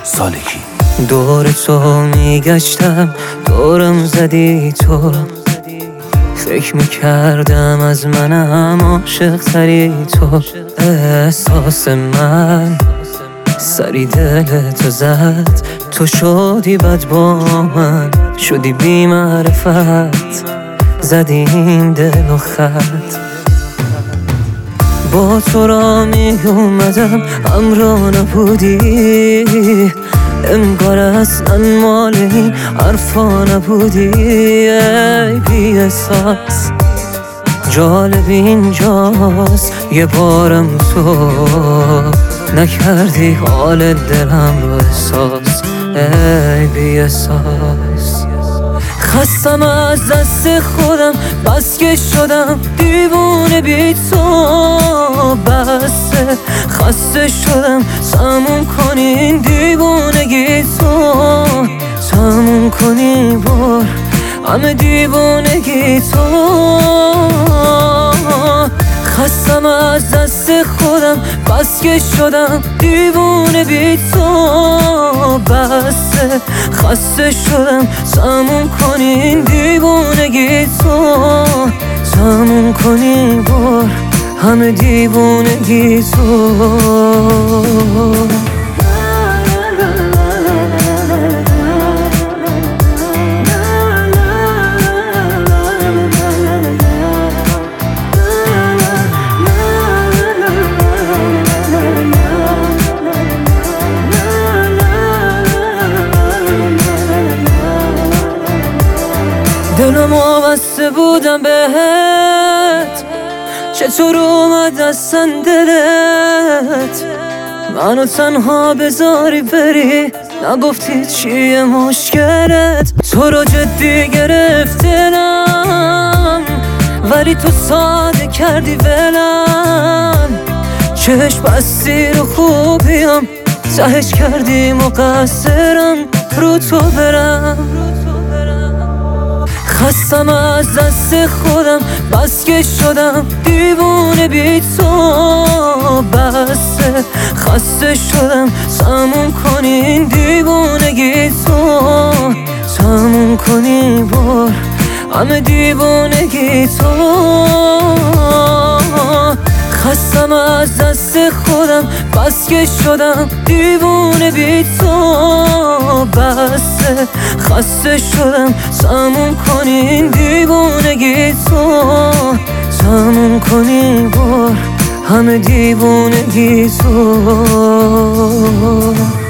سالکی. دور تو میگشتم، دورم زدی تو. فکر میکردم از منم عاشق تری تو. احساس من سری دل تو زد، تو شدی بد با من، شدی بی معرفت، زدیم دل و خط. با تو را می اومدم همراه نبودی، انگار اصلا مال این حرفا نبودی. ای بی احساس جالب اینجاست، یه بارم تو نکردی حال دلم رو احساس. ای بی احساس خستم از دست خودم، بس که شدم دیوونه بی تو. بسه خسته شدم، تموم کنین دیوونگی تو. تموم کنی بار همه دیوونگی تو. خستم از دست خودم، بس که شدم دیوونه بی تو. بسه خسته شدم، تموم کنین دیوونگی تو. تموم کنی بار همه دیوونگی تو. دلم وابسته بودم بهت، چطور اومد اصلا دلت منو تنها بذاری بری؟ نگفتی چیه مشکلت؟ تو رو جدی گرفتنم ولی تو ساده کردی ولم. چشم بستی رو خوبیم، تهش کردی مقصرم رو تو برم. خستم از دست خودم، بس که شدم دیوونه بی تو. بسه خسته شدم، تموم کنین دیوونگی تو. تموم کنی بار همه دیوونگی تو. خستم از دست خودم، بس که شدم دیوونه بی تو. بسه خسته شدم، تموم کنین دیوونگی تو. تموم کنی بار همه دیوونگی تو.